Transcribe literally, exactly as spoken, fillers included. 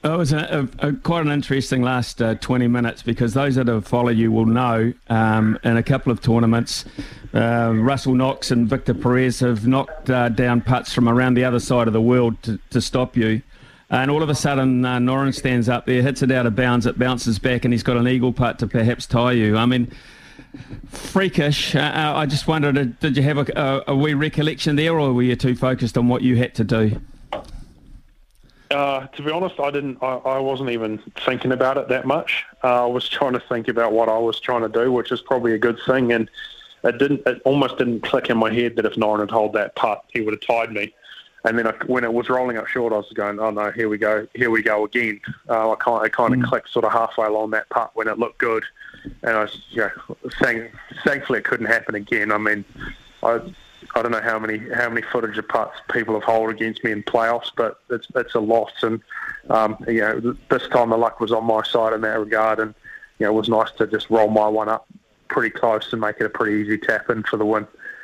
It was a, a, a quite an interesting last uh, twenty minutes, because those that have followed you will know um, in a couple of tournaments, uh, Russell Knox and Victor Perez have knocked uh, down putts from around the other side of the world to, to stop you. And all of a sudden, uh, Noren stands up there, hits it out of bounds, it bounces back, and he's got an eagle putt to perhaps tie you. I mean, freakish. Uh, I just wondered, did you have a, a, a wee recollection there, or were you too focused on what you had to do? Uh, to be honest, I didn't. I, I wasn't even thinking about it that much. Uh, I was trying to think about what I was trying to do, which is probably a good thing. And it didn't. It almost didn't click in my head that if Noren had held that putt, he would have tied me. And then I, when it was rolling up short, I was going, "Oh no, here we go, here we go again." Uh, I kind, it kind of mm. clicked sort of halfway along that putt when it looked good, and I was, you know, thank, thankfully it couldn't happen again. I mean, I. I don't know how many how many footage of putts people have held against me in playoffs, but it's it's a loss. And um, you know, this time the luck was on my side in that regard, and you know, it was nice to just roll my one up pretty close and make it a pretty easy tap in for the win.